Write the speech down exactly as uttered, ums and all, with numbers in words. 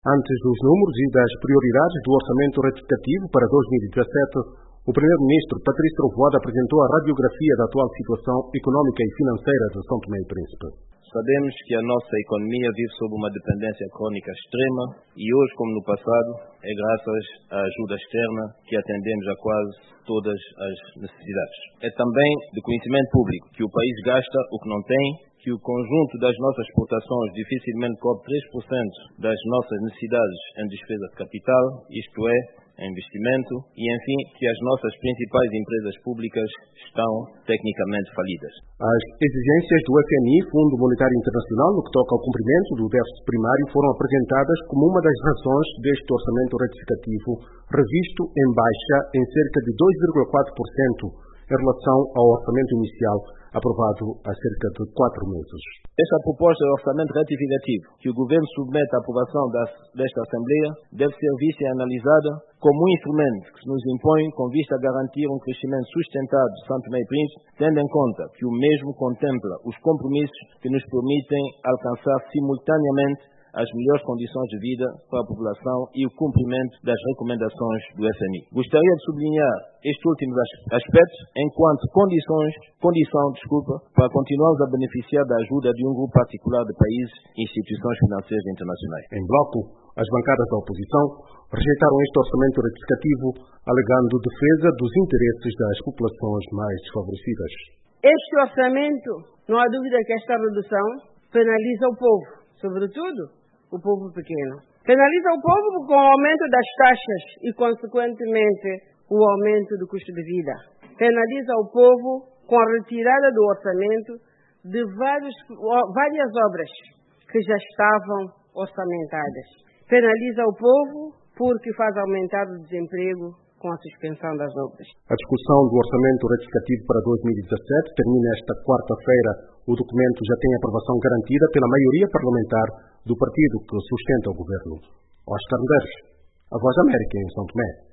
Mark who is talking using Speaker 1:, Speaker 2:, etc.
Speaker 1: Antes dos números e das prioridades do orçamento retificativo para dois mil e dezassete, o primeiro-ministro Patrício Trovoada apresentou a radiografia da atual situação econômica e financeira de São Tomé e Príncipe.
Speaker 2: Sabemos que a nossa economia vive sob uma dependência crônica extrema e hoje, como no passado, é graças à ajuda externa que atendemos a quase todas as necessidades. É também de conhecimento público que o país gasta o que não tem, que o conjunto das nossas exportações dificilmente cobre três por cento das nossas necessidades em despesa de capital, isto é, em investimento, e, enfim, que as nossas principais empresas públicas estão tecnicamente falidas.
Speaker 1: As exigências do F M I, Fundo Monetário Internacional, no que toca ao cumprimento do déficit primário, foram apresentadas como uma das razões deste orçamento retificativo, revisto em baixa em cerca de dois vírgula quatro por cento em relação ao orçamento inicial, aprovado há cerca de quatro meses.
Speaker 2: Esta proposta de orçamento retificativo que o Governo submete à aprovação desta Assembleia deve ser vista e analisada como um instrumento que se nos impõe com vista a garantir um crescimento sustentado de São Tomé e Príncipe, tendo em conta que o mesmo contempla os compromissos que nos permitem alcançar simultaneamente as melhores condições de vida para a população e o cumprimento das recomendações do F M I. Gostaria de sublinhar estes últimos aspectos enquanto condições, condição desculpa, para continuarmos a beneficiar da ajuda de um grupo particular de países e instituições financeiras internacionais.
Speaker 1: Em bloco, as bancadas da oposição rejeitaram este orçamento retificativo, alegando defesa dos interesses das populações mais desfavorecidas.
Speaker 3: Este orçamento, não há dúvida que esta redução penaliza o povo, sobretudo o povo pequeno. Penaliza o povo com o aumento das taxas e, consequentemente, o aumento do custo de vida. Penaliza o povo com a retirada do orçamento de vários, várias obras que já estavam orçamentadas. Penaliza o povo porque faz aumentar o desemprego com a suspensão das obras.
Speaker 1: A discussão do orçamento retificativo para dois mil e dezassete termina esta quarta-feira. O documento já tem aprovação garantida pela maioria parlamentar do partido que sustenta o governo. Oscar Medeiros, a Voz da América em São Tomé.